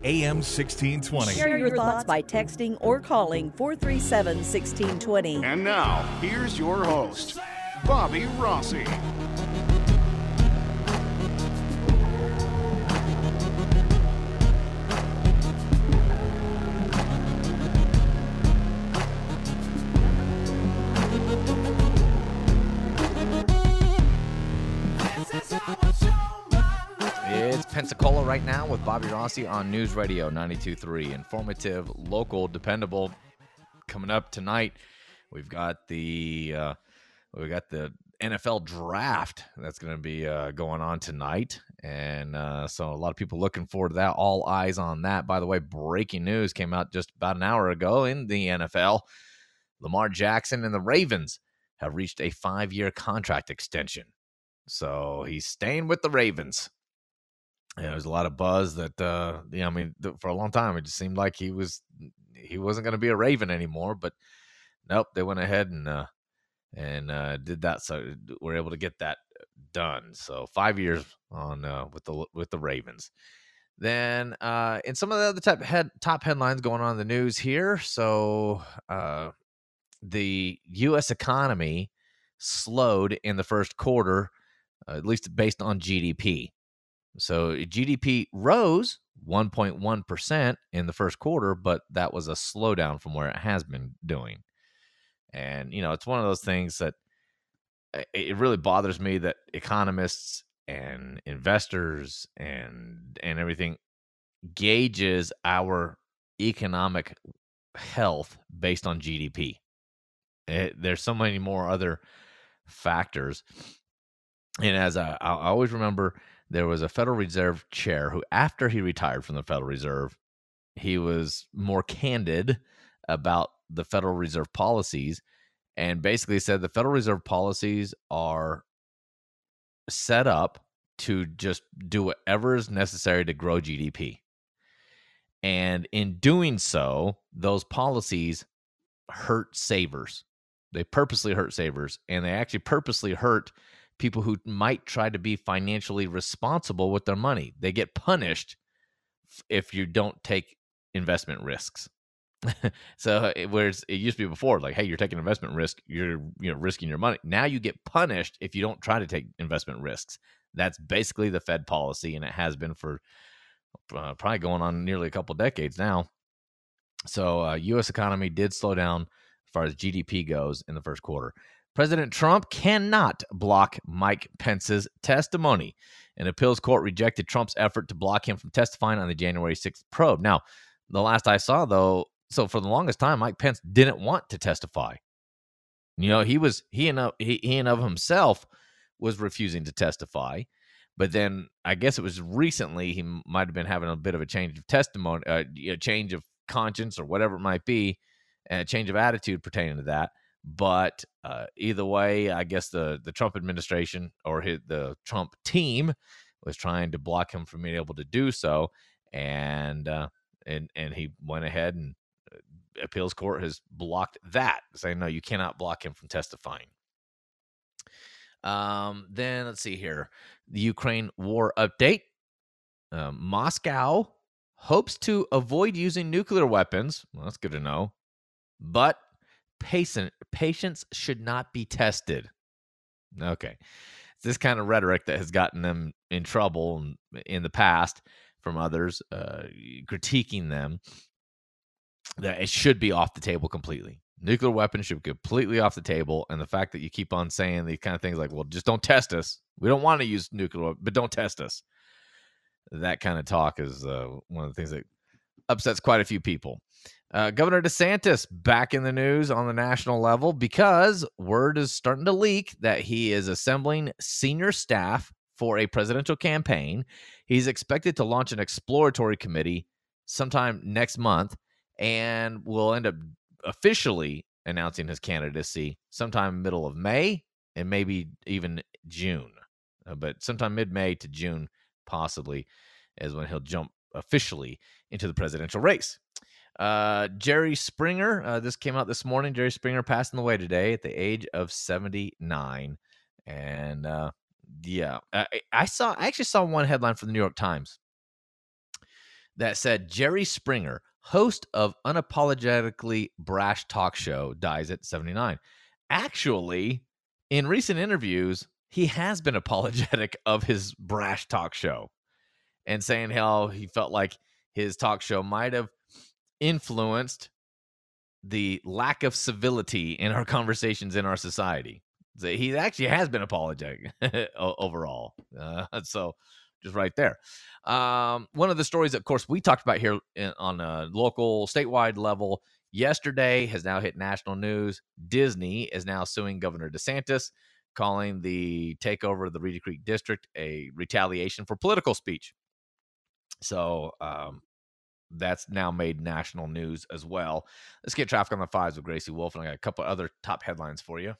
AM 1620. Share your thoughts by texting or calling 437-1620. And now, here's your host, Bobby Rossi. It's Pensacola right now with Bobby Rossi on News Radio 92.3. Informative, local, dependable. Coming up tonight, we've got the NFL draft that's going to be going on tonight, and so a lot of people looking forward to that. All eyes on that. By the way, breaking news came out just about an hour ago in the NFL. Lamar Jackson and the Ravens have reached a 5-year contract extension, so he's staying with the Ravens. Yeah, there's a lot of buzz that, for a long time, it just seemed like he wasn't going to be a Raven anymore. But nope, they went ahead and did that, so we're able to get that done. So 5 years on with the Ravens. Then in some of the other top headlines going on in the news here, so the U.S. economy slowed in the first quarter, at least based on GDP. So GDP rose 1.1% in the first quarter, but that was a slowdown from where it has been doing. And, it's one of those things that it really bothers me that economists and investors and everything gauges our economic health based on GDP. There's so many more other factors. And as I always remember, there was a Federal Reserve chair who, after he retired from the Federal Reserve, he was more candid about the Federal Reserve policies and basically said the Federal Reserve policies are set up to just do whatever is necessary to grow GDP. And in doing so, those policies hurt savers. They purposely hurt savers, and they actually purposely hurt people who might try to be financially responsible with their money. They get punished if you don't take investment risks. So whereas it used to be before, like, hey, you're taking investment risk, you're risking your money. Now you get punished if you don't try to take investment risks. That's basically the Fed policy, and it has been for probably going on nearly a couple decades now. So U.S. economy did slow down as far as GDP goes in the first quarter. President Trump cannot block Mike Pence's testimony. An appeals court rejected Trump's effort to block him from testifying on the January 6th probe. Now, the last I saw, though, so for the longest time, Mike Pence didn't want to testify. He and of himself was refusing to testify. But then I guess it was recently he might have been having a bit of a change of testimony, a change of conscience or whatever it might be, and a change of attitude pertaining to that. But either way, I guess the Trump administration or the Trump team was trying to block him from being able to do so, and he went ahead and appeals court has blocked that, saying no, you cannot block him from testifying. Then let's see here, the Ukraine war update. Moscow hopes to avoid using nuclear weapons. Well, that's good to know, but patience should not be tested. Okay. It's this kind of rhetoric that has gotten them in trouble in the past from others, critiquing them, that it should be off the table completely. Nuclear weapons should be completely off the table. And the fact that you keep on saying these kind of things like, well, just don't test us. We don't want to use nuclear, but don't test us. That kind of talk is one of the things that upsets quite a few people. Governor DeSantis back in the news on the national level because word is starting to leak that he is assembling senior staff for a presidential campaign. He's expected to launch an exploratory committee sometime next month and will end up officially announcing his candidacy sometime middle of May and maybe even June. But sometime mid-May to June possibly is when he'll jump officially into the presidential race. Jerry Springer, this came out this morning. Jerry Springer passing away today at the age of 79. And I actually saw one headline from the New York Times that said Jerry Springer, host of Unapologetically Brash Talk Show, dies at 79. Actually, in recent interviews, he has been apologetic of his brash talk show and saying how he felt like his talk show might have influenced the lack of civility in our conversations in our society. So he actually has been apologetic overall. So just right there. One of the stories, of course, we talked about here on a local, statewide level yesterday has now hit national news. Disney is now suing Governor DeSantis, calling the takeover of the Reedy Creek District a retaliation for political speech. So that's now made national news as well. Let's get traffic on the fives with Gracie Wolf, and I got a couple other top headlines for you.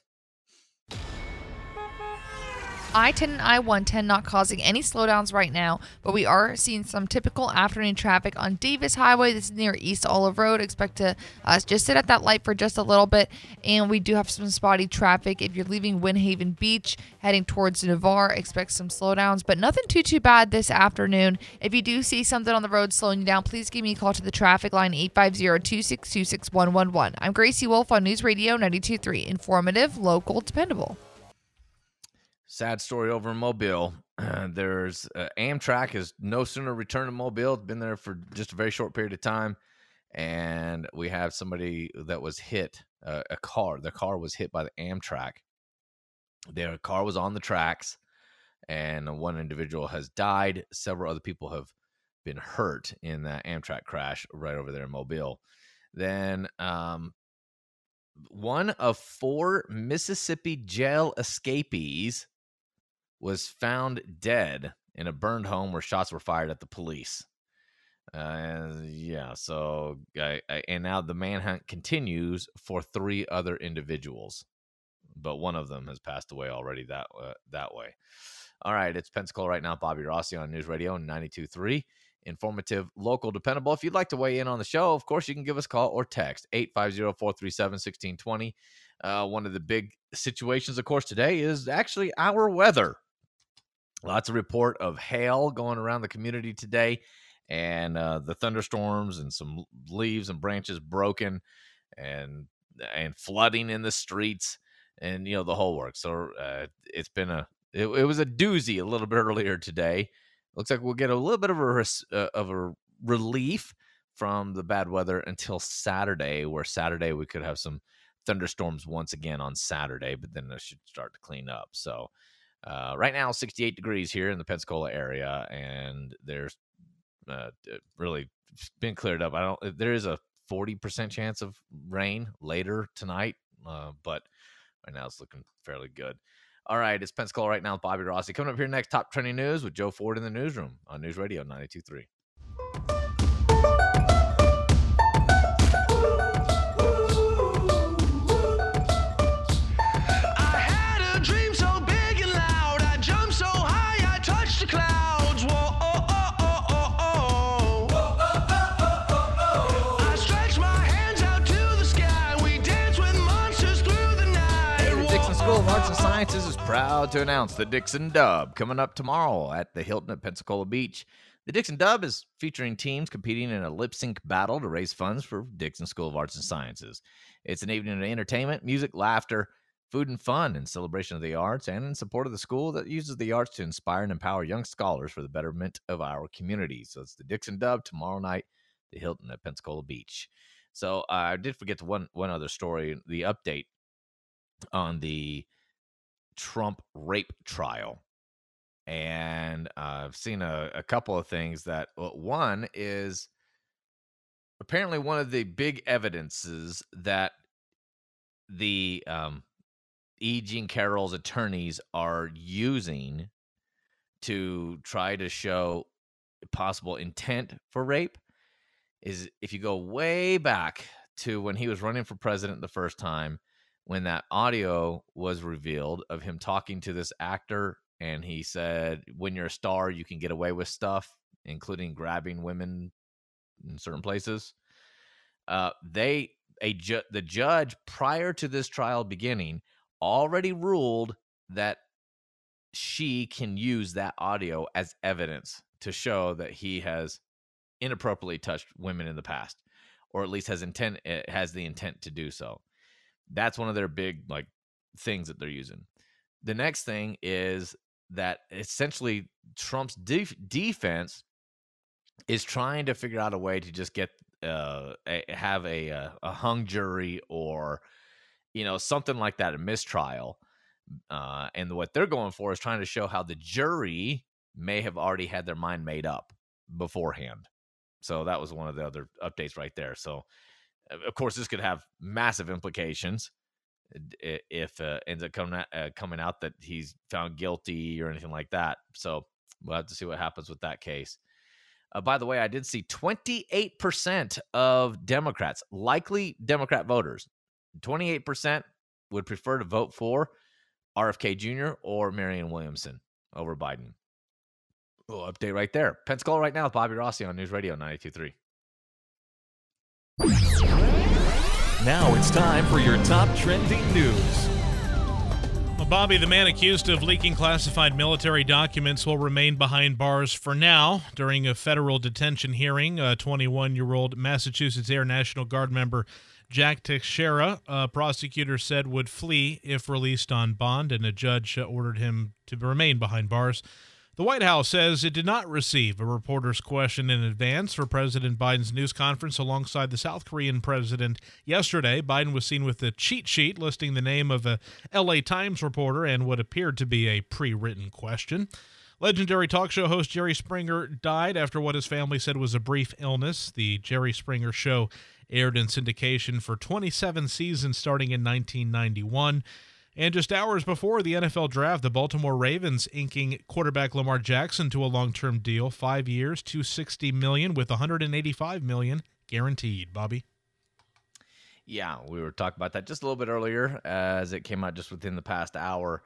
I-10 and I-110 not causing any slowdowns right now, but we are seeing some typical afternoon traffic on Davis Highway. This is near East Olive Road. Expect to just sit at that light for just a little bit, and we do have some spotty traffic. If you're leaving Windhaven Beach, heading towards Navarre, expect some slowdowns, but nothing too bad this afternoon. If you do see something on the road slowing you down, please give me a call to the traffic line 850-262-6111. I'm Gracie Wolf on News Radio 92.3. Informative, local, dependable. Sad story over in Mobile. There's Amtrak has no sooner returned to Mobile. It's been there for just a very short period of time. And we have somebody that was hit, a car. Their car was hit by the Amtrak. Their car was on the tracks, and one individual has died. Several other people have been hurt in that Amtrak crash right over there in Mobile. Then one of 4 Mississippi jail escapees was found dead in a burned home where shots were fired at the police. And now the manhunt continues for 3 other individuals, but one of them has passed away already that way. All right, it's Pensacola right now. Bobby Rossi on News Radio 92.3. Informative, local, dependable. If you'd like to weigh in on the show, of course, you can give us a call or text 850-437-1620. One of the big situations, of course, today is actually our weather. Lots of report of hail going around the community today, and the thunderstorms and some leaves and branches broken, and flooding in the streets, and the whole work. So it's been it was a doozy a little bit earlier today. Looks like we'll get a little bit of a relief from the bad weather until Saturday, where Saturday we could have some thunderstorms once again on Saturday, but then it should start to clean up. So right now, 68 degrees here in the Pensacola area, and there's really been cleared up. There is a 40% chance of rain later tonight, but right now it's looking fairly good. All right, it's Pensacola right now with Bobby Rossi. Coming up here next, top trending news with Joe Ford in the newsroom on News Radio 92.3. School of Arts and Sciences is proud to announce the Dixon Dub coming up tomorrow at the Hilton at Pensacola Beach. The Dixon Dub is featuring teams competing in a lip-sync battle to raise funds for Dixon School of Arts and Sciences. It's an evening of entertainment, music, laughter, food, and fun in celebration of the arts and in support of the school that uses the arts to inspire and empower young scholars for the betterment of our community. So it's the Dixon Dub tomorrow night, the Hilton at Pensacola Beach. So I did forget one other story, the update on the Trump rape trial. And I've seen a couple of things that, one is apparently one of the big evidences that the E. Jean Carroll's attorneys are using to try to show possible intent for rape is if you go way back to when he was running for president the first time, when that audio was revealed of him talking to this actor, and he said, when you're a star, you can get away with stuff, including grabbing women in certain places. The judge, prior to this trial beginning, already ruled that she can use that audio as evidence to show that he has inappropriately touched women in the past, or at least has the intent to do so. That's one of their big like things that they're using. The next thing is that essentially Trump's defense is trying to figure out a way to just get have a hung jury, or something like that, a mistrial. And what they're going for is trying to show how the jury may have already had their mind made up beforehand. So that was one of the other updates right there. So, of course, this could have massive implications if ends up coming out that he's found guilty or anything like that. So we'll have to see what happens with that case. By the way, I did see 28% of Democrats, likely Democrat voters, 28% would prefer to vote for RFK Jr. or Marianne Williamson over Biden. Little update right there. Pensacola right now with Bobby Rossi on News Radio 92.3. Now it's time for your top trending news. Well, Bobby, the man accused of leaking classified military documents, will remain behind bars for now. During a federal detention hearing, a 21-year-old Massachusetts Air National Guard member Jack Teixeira, a prosecutor said would flee if released on bond, and a judge ordered him to remain behind bars. The White House says it did not receive a reporter's question in advance for President Biden's news conference alongside the South Korean president yesterday. Biden was seen with a cheat sheet listing the name of a LA Times reporter and what appeared to be a pre-written question. Legendary talk show host Jerry Springer died after what his family said was a brief illness. The Jerry Springer Show aired in syndication for 27 seasons starting in 1991. And just hours before the NFL draft, the Baltimore Ravens inking quarterback Lamar Jackson to a long-term deal, 5 years, $260 million with $185 million guaranteed. Bobby? Yeah, we were talking about that just a little bit earlier as it came out just within the past hour.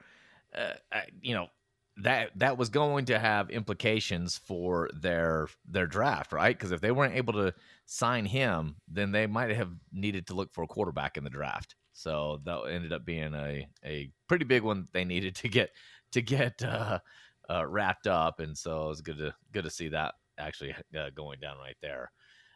That was going to have implications for their draft, right? Because if they weren't able to sign him, then they might have needed to look for a quarterback in the draft. So that ended up being a pretty big one they needed to get wrapped up, and so it was good to see that actually going down right there.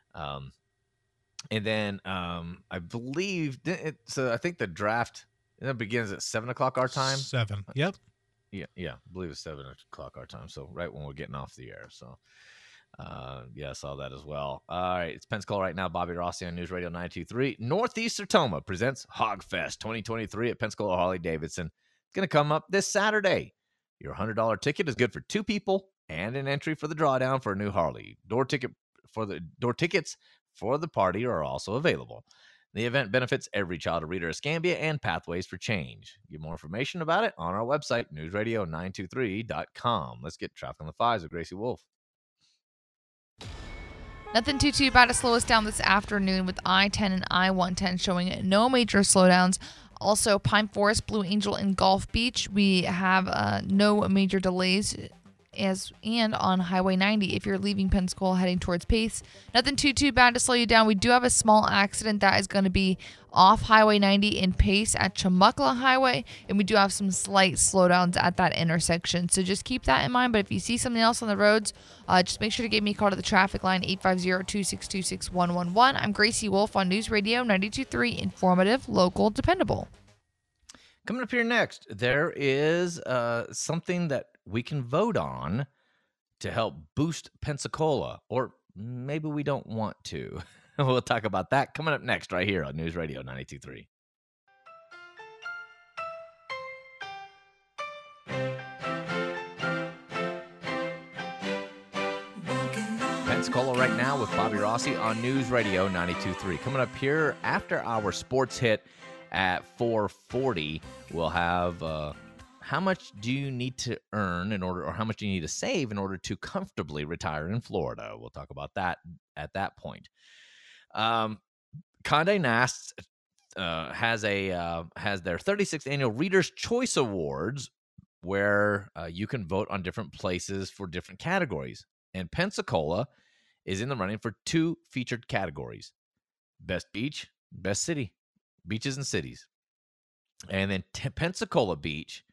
And then I believe so. I think the draft begins at 7:00 our time. 7. Yep. Yeah. I believe it's 7:00 our time. So right when we're getting off the air. So. I saw that as well. All right, it's Pensacola right now. Bobby Rossi on News Radio 92.3. Northeast Sertoma presents Hogfest 2023 at Pensacola Harley-Davidson. It's going to come up this Saturday. Your $100 ticket is good for 2 people and an entry for the drawdown for a new Harley. Door tickets for the party are also available. The event benefits every child of Rita Escambia and Pathways for Change. Get more information about it on our website, newsradio923.com. Let's get traffic on the 5s with Gracie Wolf. Nothing too bad to slow us down this afternoon with I-10 and I-110 showing no major slowdowns. Also, Pine Forest, Blue Angel, and Gulf Beach, we have no major delays. And on Highway 90, if you're leaving Pensacola heading towards Pace, nothing too bad to slow you down. We do have a small accident that is going to be off Highway 90 in Pace at Chumuckla Highway, and we do have some slight slowdowns at that intersection. So just keep that in mind. But if you see something else on the roads, just make sure to give me a call to the traffic line 850-262-6111. I'm Gracie Wolf on News Radio 92.3, informative, local, dependable. Coming up here next, there is something that we can vote on to help boost Pensacola, or maybe we don't want to. We'll talk about that coming up next right here on News Radio 92.3. Pensacola right now with Bobby Rossi on News Radio 92.3. Coming up here after our sports hit at 4:40, we'll have how much do you need to earn or how much do you need to save in order to comfortably retire in Florida? We'll talk about that at that point. Condé Nast has their 36th annual Reader's Choice Awards, where you can vote on different places for different categories. And Pensacola is in the running for 2 featured categories: Best Beach, Best City, Beaches and Cities. And then Pensacola Beach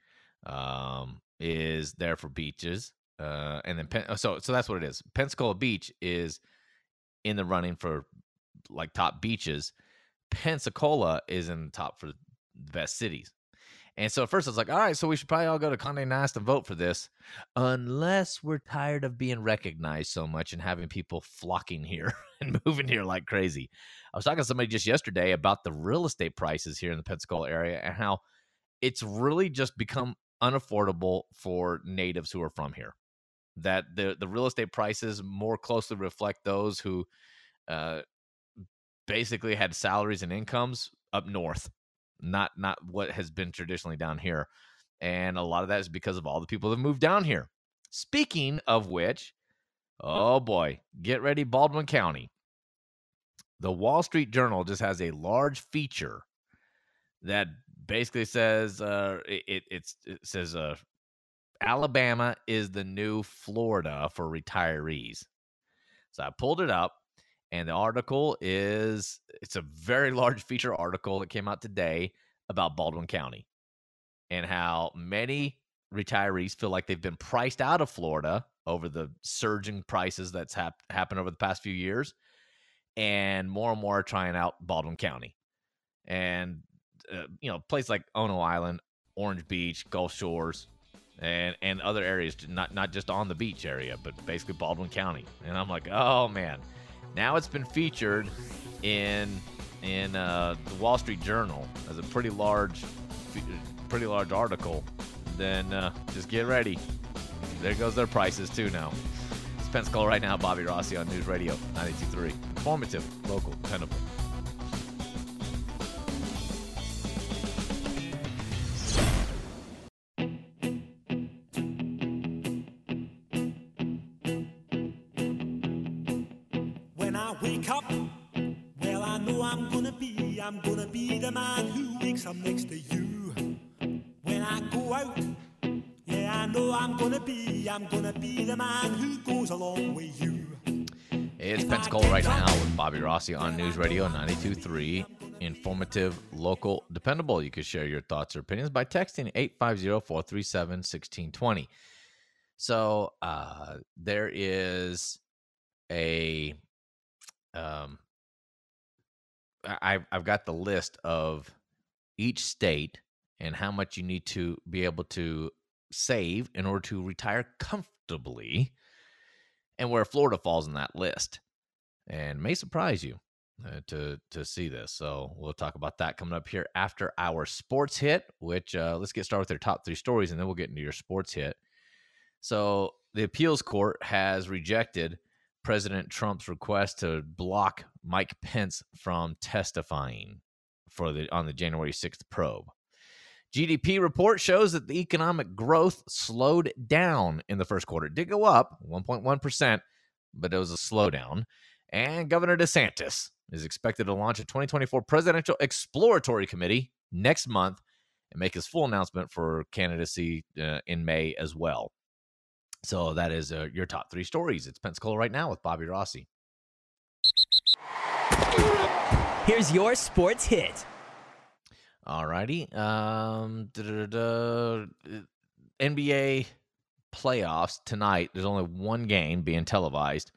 is there for beaches, and then so that's what it is. Pensacola Beach is in the running for like top beaches, Pensacola is in the top for the best cities. And so at first I was like, all right, so we should probably all go to Condé Nast and vote for this, unless we're tired of being recognized so much and having people flocking here and moving here like crazy. I was talking to somebody just yesterday about the real estate prices here in the Pensacola area and how it's really just become unaffordable for natives who are from here. That the real estate prices more closely reflect those who basically had salaries and incomes up north, not what has been traditionally down here. And a lot of that is because of all the people that moved down here. Speaking of which, oh boy, get ready, Baldwin County. The Wall Street Journal just has a large feature that basically says it says Alabama is the new Florida for retirees. So I pulled it up, and the article it's a very large feature article that came out today about Baldwin County and how many retirees feel like they've been priced out of Florida over the surging prices that's happened over the past few years. And more are trying out Baldwin County. And, places like Ono Island, Orange Beach, Gulf Shores, and other areas, not just on the beach area, but basically Baldwin County. And I'm like, oh, man. Now it's been featured in the Wall Street Journal as a pretty large article. Then just get ready. There goes their prices, too, now. It's Pensacola right now. Bobby Rossi on News Radio 92.3. Informative, local, dependable. When I wake up, well, I know I'm gonna be the man who wakes up next to you. When I go out, yeah, I know I'm gonna be the man who goes along with you. It's Pensacola right now with Bobby Rossi on News Radio 92.3. Informative, local, dependable. You can share your thoughts or opinions by texting 850-437-1620. So there is a I've got the list of each state and how much you need to be able to save in order to retire comfortably, and where Florida falls in that list, and may surprise you to see this. So we'll talk about that coming up here after our sports hit, which let's get started with their top three stories, and then we'll get into your sports hit. So the appeals court has rejected President Trump's request to block Mike Pence from testifying on the January 6th probe. GDP report shows that the economic growth slowed down in the first quarter. It did go up 1.1%, but it was a slowdown. And Governor DeSantis is expected to launch a 2024 presidential exploratory committee next month and make his full announcement for candidacy in May as well. So that is your top three stories. It's Pensacola right now with Bobby Rossi. Here's your sports hit. All righty. NBA playoffs tonight. There's only one game being televised.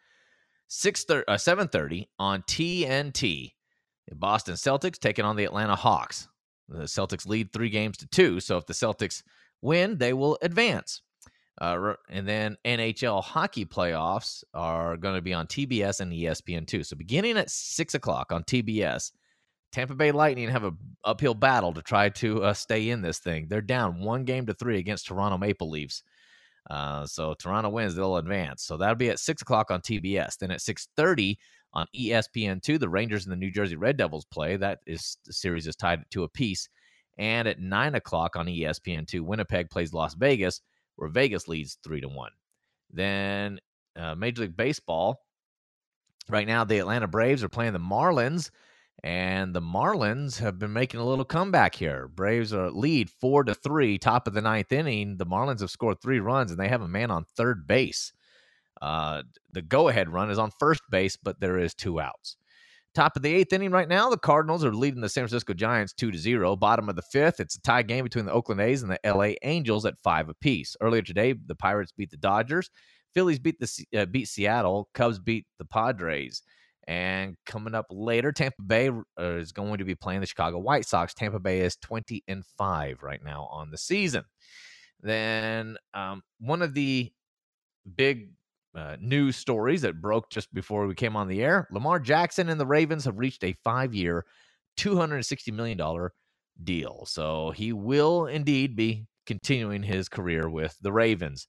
7:30 on TNT. The Boston Celtics taking on the Atlanta Hawks. The Celtics lead 3-2, so if the Celtics win, they will advance. And then NHL hockey playoffs are going to be on TBS and ESPN2. So beginning at 6 o'clock on TBS, Tampa Bay Lightning have an uphill battle to try to stay in this thing. They're down 1-3 against Toronto Maple Leafs. So Toronto wins, they'll advance. So that'll be at 6 o'clock on TBS. Then at 6:30 on ESPN2, the Rangers and the New Jersey Red Devils play. The series is tied at 2 apiece. And at 9 o'clock on ESPN2, Winnipeg plays Las Vegas, where Vegas leads 3-1. Then Major League Baseball, right now the Atlanta Braves are playing the Marlins, and the Marlins have been making a little comeback here. Braves are lead 4-3, top of the ninth inning. The Marlins have scored 3 runs, and they have a man on third base. The go-ahead run is on first base, but there is 2 outs. Top of the 8th inning right now, the Cardinals are leading the San Francisco Giants 2-0. Bottom of the 5th, it's a tie game between the Oakland A's and the LA Angels at 5 apiece. Earlier today, the Pirates beat the Dodgers. Phillies beat Seattle. Cubs beat the Padres. And coming up later, Tampa Bay is going to be playing the Chicago White Sox. Tampa Bay is 20-5 right now on the season. Then one of the big news stories that broke just before we came on the air, Lamar Jackson and the Ravens have reached a 5-year, $260 million deal. So he will indeed be continuing his career with the Ravens.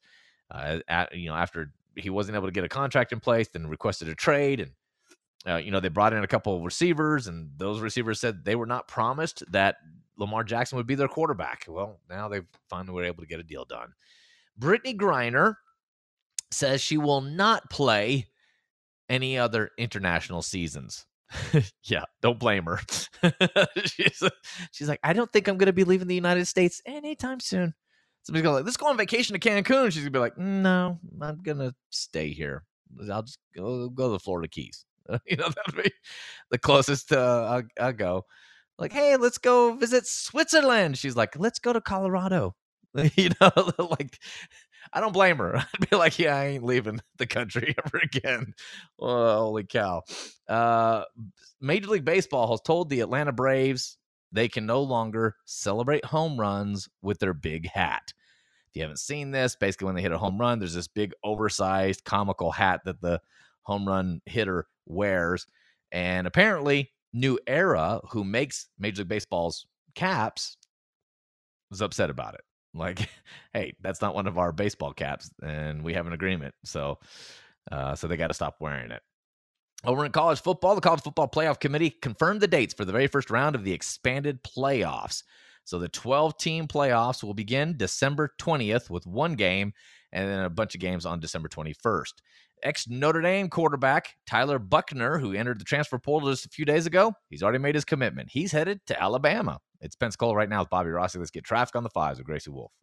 After he wasn't able to get a contract in place, then requested a trade, and they brought in a couple of receivers, and those receivers said they were not promised that Lamar Jackson would be their quarterback. Well, now they finally were able to get a deal done. Brittany Griner says she will not play any other international seasons. Yeah, don't blame her. She's like, I don't think I'm going to be leaving the United States anytime soon. Somebody's going to let's go on vacation to Cancun. She's going to be like, no, I'm going to stay here. I'll just go to the Florida Keys. That would be the closest I'll go. Like, hey, let's go visit Switzerland. She's like, let's go to Colorado. Like, I don't blame her. I'd be like, yeah, I ain't leaving the country ever again. Oh, holy cow. Major League Baseball has told the Atlanta Braves they can no longer celebrate home runs with their big hat. If you haven't seen this, basically when they hit a home run, there's this big oversized comical hat that the home run hitter wears. And apparently New Era, who makes Major League Baseball's caps, was upset about it. Like, hey, that's not one of our baseball caps, and we have an agreement. So they got to stop wearing it. Over in college football, the College Football Playoff Committee confirmed the dates for the very first round of the expanded playoffs. So the 12-team playoffs will begin December 20th with one game, and then a bunch of games on December 21st. Ex-Notre Dame quarterback Tyler Buckner, who entered the transfer portal just a few days ago, he's already made his commitment. He's headed to Alabama. It's Pensacola right now with Bobby Rossi. Let's get traffic on the 5s with Gracie Wolf.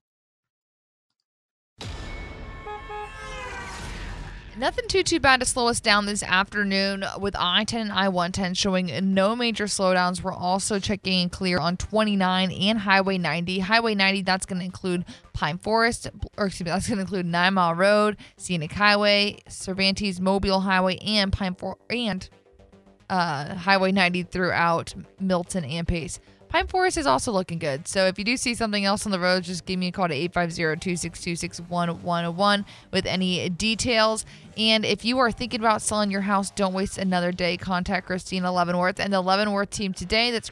Nothing too bad to slow us down this afternoon with I-10 and I-110 showing no major slowdowns. We're also checking clear on 29 and Highway 90. Highway 90, that's going to include Pine Forest, that's going to include 9 Mile Road, Scenic Highway, Cervantes Mobile Highway, and Highway 90 throughout Milton and Pace. Pine Forest is also looking good. So if you do see something else on the road, just give me a call to 850-262-6111 with any details. And if you are thinking about selling your house, don't waste another day. Contact Christina Leavenworth and the Leavenworth team today. That's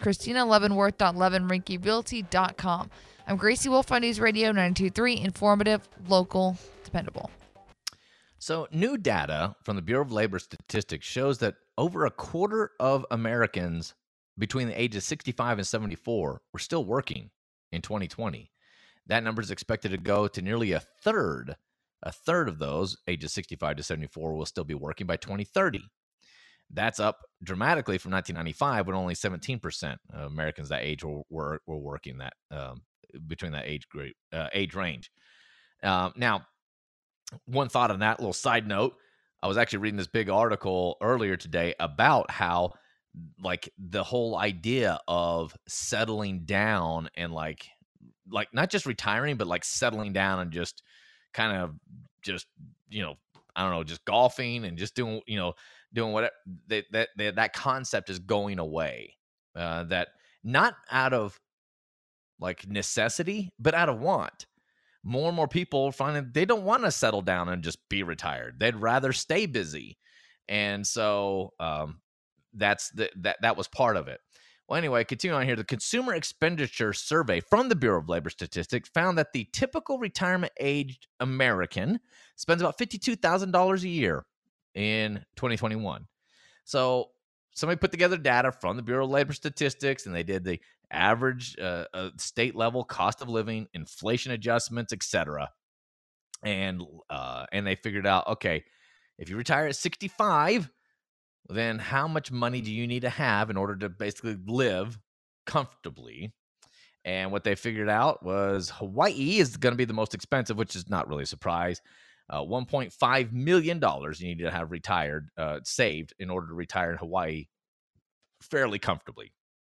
ChristinaLeavenworth.leavenrinkyrealty.com. I'm Gracie Wolf on News Radio 92.3, informative, local, dependable. So new data from the Bureau of Labor Statistics shows that over a quarter of Americans between the ages 65 and 74 were still working in 2020. That number is expected to go to nearly a third. A third of those ages 65 to 74 will still be working by 2030. That's up dramatically from 1995 when only 17% of Americans that age were working that between that age range. Now, one thought on that little side note, I was actually reading this big article earlier today about how like the whole idea of settling down and like not just retiring, but like settling down and just kind of just, I don't know, just golfing and just doing whatever, that concept is going away. That not out of like necessity, but out of want. More and more people find they don't want to settle down and just be retired. They'd rather stay busy. And so, that was part of it. Well, anyway, continuing on here, the Consumer Expenditure Survey from the Bureau of Labor Statistics found that the typical retirement-aged American spends about $52,000 a year in 2021. So somebody put together data from the Bureau of Labor Statistics, and they did the average state-level cost of living, inflation adjustments, etc. And they figured out, okay, if you retire at 65, then how much money do you need to have in order to basically live comfortably? And what they figured out was Hawaii is going to be the most expensive, which is not really a surprise. $1.5 million you need to have saved in order to retire in Hawaii fairly comfortably.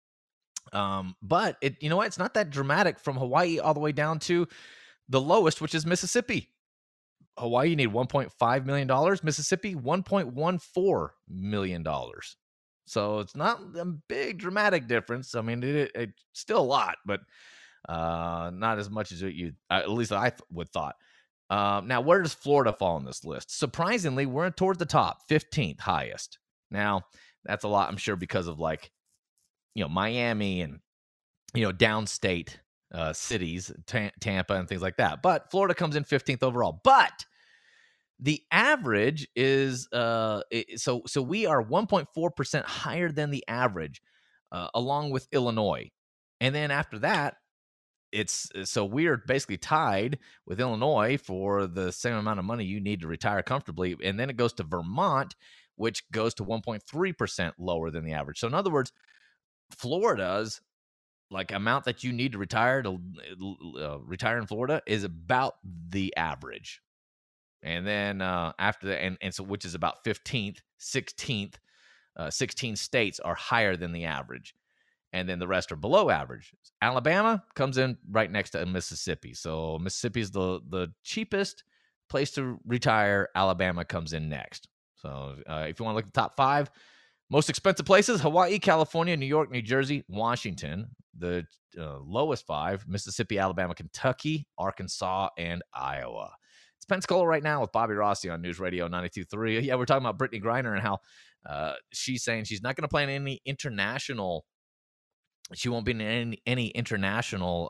But it's not that dramatic from Hawaii all the way down to the lowest, which is Mississippi. Hawaii, you need $1.5 million. Mississippi, $1.14 million. So it's not a big dramatic difference. I mean, it's still a lot, but not as much as you at least I would thought. Now, where does Florida fall on this list? Surprisingly, we're towards the top, 15th highest. Now, that's a lot, I'm sure, because of Miami and downstate cities, Tampa and things like that. But Florida comes in 15th overall. But the average is so we are 1.4% higher than the average, along with Illinois. And then after that, so we're basically tied with Illinois for the same amount of money you need to retire comfortably. And then it goes to Vermont, which goes to 1.3% lower than the average. So in other words, Florida's amount that you need to retire retire in Florida is about the average. And then after that, and so which is about 15th, 16th, 16 states are higher than the average. And then the rest are below average. Alabama comes in right next to Mississippi. So Mississippi is the cheapest place to retire. Alabama comes in next. So if you want to look at the top 5, most expensive places: Hawaii, California, New York, New Jersey, Washington. The lowest 5, Mississippi, Alabama, Kentucky, Arkansas, and Iowa. It's Pensacola right now with Bobby Rossi on News Radio 92.3. Yeah, we're talking about Brittney Griner and how she's saying she's not going to play in any international. She won't be in any international,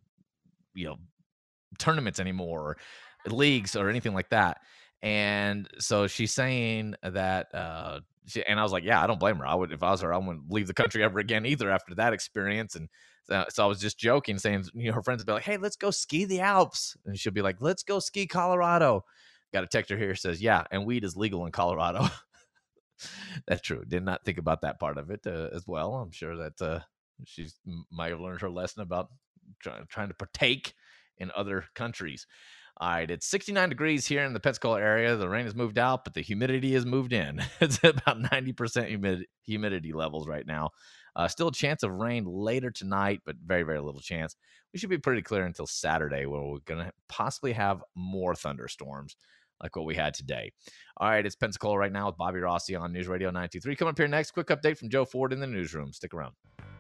tournaments anymore, or leagues, or anything like that. And so she's saying that, and I was like, yeah, I don't blame her. If I was her, I wouldn't leave the country ever again either after that experience. And so I was just joking, saying, her friends would be like, hey, let's go ski the Alps. And she'll be like, let's go ski Colorado. Got a texter here says, yeah, and weed is legal in Colorado. That's true. Did not think about that part of it as well. I'm sure that she might have learned her lesson about trying to partake in other countries. All right, it's 69 degrees here in the Pensacola area. The rain has moved out, but the humidity has moved in. It's about 90% humidity levels right now. Still a chance of rain later tonight, but very, very little chance. We should be pretty clear until Saturday, where we're going to possibly have more thunderstorms like what we had today. All right, it's Pensacola right now with Bobby Rossi on News Radio 92.3. Coming up here next, quick update from Joe Ford in the newsroom. Stick around.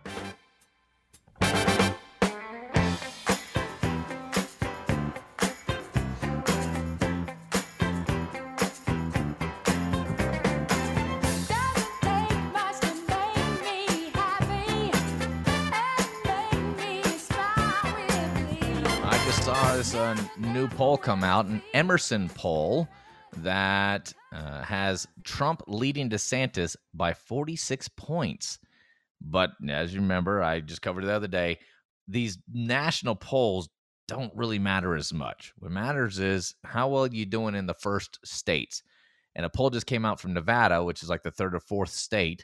This new poll come out, an Emerson poll that has Trump leading DeSantis by 46 points. But as you remember, I just covered it the other day, these national polls don't really matter as much. What matters is how well you're doing in the first states. And a poll just came out from Nevada, which is like the third or fourth state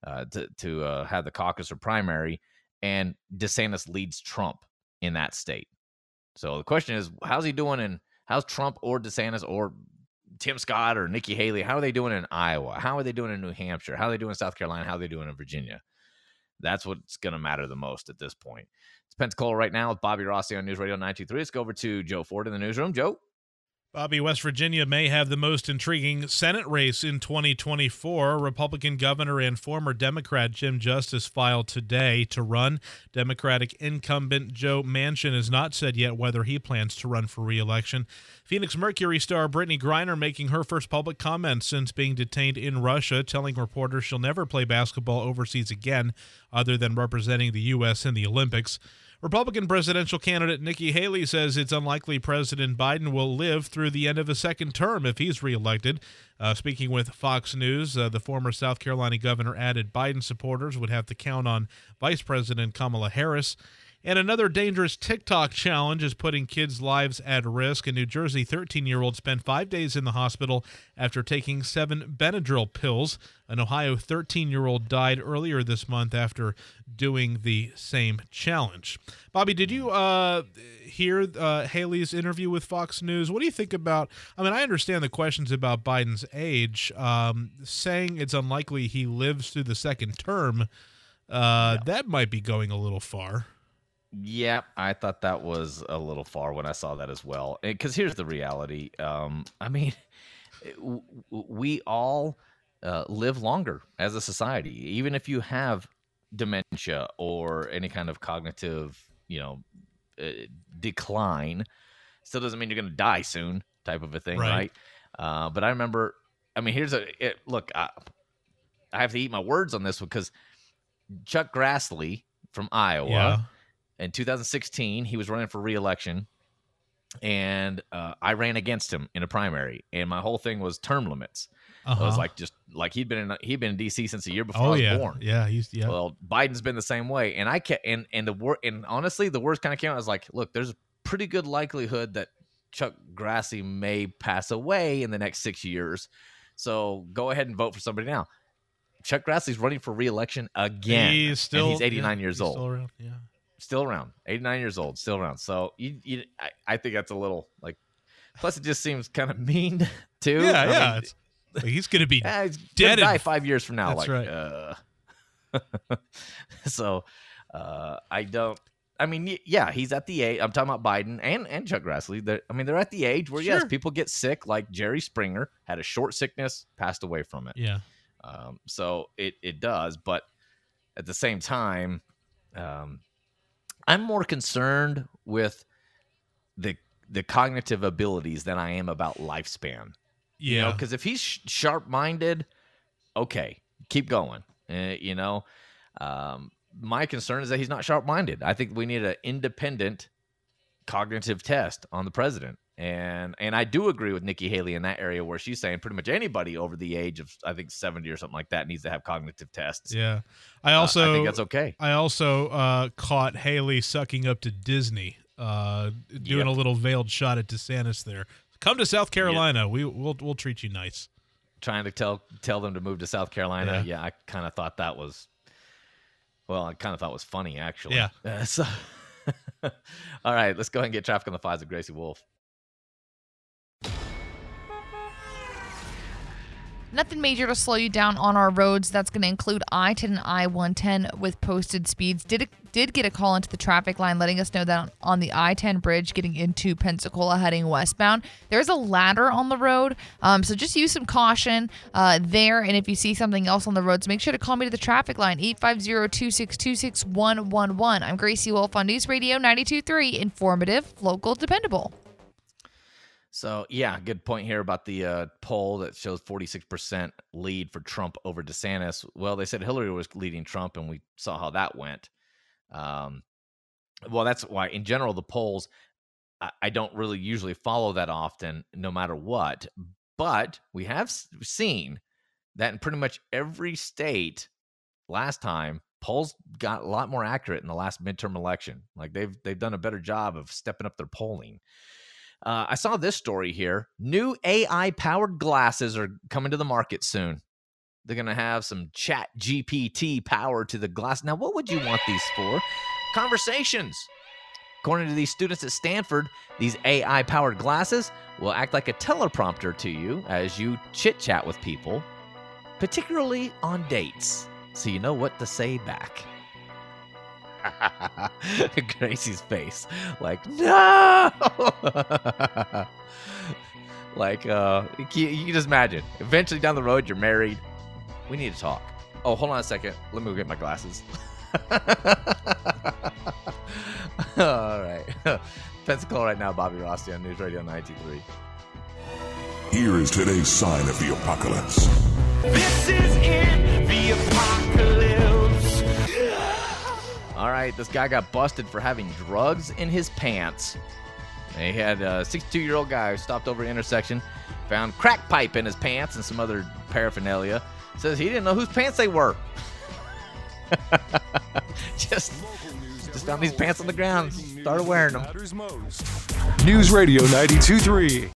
to have the caucus or primary, and DeSantis leads Trump in that state. So the question is, how's he doing in, how's Trump or DeSantis or Tim Scott or Nikki Haley, how are they doing in Iowa? How are they doing in New Hampshire? How are they doing in South Carolina? How are they doing in Virginia? That's what's going to matter the most at this point. It's Pensacola right now with Bobby Rossi on News Radio 92.3. Let's go over to Joe Ford in the newsroom. Joe? Bobby, West Virginia may have the most intriguing Senate race in 2024. Republican governor and former Democrat Jim Justice filed today to run. Democratic incumbent Joe Manchin has not said yet whether he plans to run for re-election. Phoenix Mercury star Brittney Griner making her first public comments since being detained in Russia, telling reporters she'll never play basketball overseas again other than representing the U.S. in the Olympics. Republican presidential candidate Nikki Haley says it's unlikely President Biden will live through the end of a second term if he's reelected. Speaking with Fox News, the former South Carolina governor added Biden supporters would have to count on Vice President Kamala Harris. And another dangerous TikTok challenge is putting kids' lives at risk. A New Jersey 13-year-old spent 5 days in the hospital after taking 7 Benadryl pills. An Ohio 13-year-old died earlier this month after doing the same challenge. Bobby, did you hear Haley's interview with Fox News? What do you think about, I mean, I understand the questions about Biden's age, saying it's unlikely he lives through the second term. That might be going a little far. Yeah, I thought that was a little far when I saw that as well. Because here's the reality. I mean, we all live longer as a society, even if you have dementia or any kind of cognitive, decline. Still doesn't mean you're going to die soon, type of a thing, right? But I remember. I mean, look. I have to eat my words on this one because Chuck Grassley from Iowa. Yeah. In 2016, he was running for re-election, and I ran against him in a primary. And my whole thing was term limits. It was he'd been in D.C. since the year before I was born. Yeah, Well, Biden's been the same way, and and honestly, the worst kind of came out. I was like, look, there's a pretty good likelihood that Chuck Grassley may pass away in the next 6 years, so go ahead and vote for somebody now. Chuck Grassley's running for re-election again. He's 89 years old. Still around, yeah. Still around, 89 years old, still around. So I think that's a little like. Plus, it just seems kind of mean too. Yeah, I mean, he's going to be he's dead die 5 years from now. That's right. So I don't. I mean, yeah, he's at the age. I'm talking about Biden and Chuck Grassley. They're at the age where yes, people get sick. Like Jerry Springer had a short sickness, passed away from it. Yeah. So it does, but at the same time, I'm more concerned with the cognitive abilities than I am about lifespan. Yeah. Because if he's sharp-minded, okay, keep going. My concern is that he's not sharp-minded. I think we need an independent cognitive test on the president. And I do agree with Nikki Haley in that area where she's saying pretty much anybody over the age of, I think, 70 or something like that needs to have cognitive tests. Yeah. I think that's okay. I also caught Haley sucking up to Disney, doing a little veiled shot at DeSantis there. Come to South Carolina. Yep. We'll treat you nice. Trying to tell them to move to South Carolina. Yeah, I kind of thought that was, funny, actually. Yeah. So, all right, let's go ahead and get traffic on the fives with Gracie Wolf. Nothing major to slow you down on our roads. That's going to include I-10 and I-110 with posted speeds. Did get a call into the traffic line letting us know that on the I-10 bridge getting into Pensacola heading westbound, there's a ladder on the road. So just use some caution there. And if you see something else on the roads, make sure to call me to the traffic line, 850-262-6111. I'm Gracie Wolf on News Radio 92.3, informative, local, dependable. So, yeah, good point here about the poll that shows 46% lead for Trump over DeSantis. Well, they said Hillary was leading Trump, and we saw how that went. Well, that's why, in general, the polls, I don't really usually follow that often, no matter what. But we have seen that in pretty much every state last time, polls got a lot more accurate in the last midterm election. Like, they've done a better job of stepping up their polling. I saw this story here. New AI-powered glasses are coming to the market soon. They're going to have some Chat GPT power to the glass. Now, what would you want these for? Conversations. According to these students at Stanford, these AI-powered glasses will act like a teleprompter to you as you chit-chat with people, particularly on dates, so you know what to say back. Gracie's face, like, no. Like, you can just imagine. Eventually, down the road, you're married. We need to talk. Oh, hold on a second. Let me go get my glasses. All right. Pensacola right now. Bobby Rossi on News Radio 93.3. Here is today's sign of the apocalypse. This is it, the apocalypse. All right, this guy got busted for having drugs in his pants. He had a 62-year-old guy who stopped over an intersection, found crack pipe in his pants and some other paraphernalia. Says he didn't know whose pants they were. just found these pants on the ground, started wearing them. News Radio 92.3.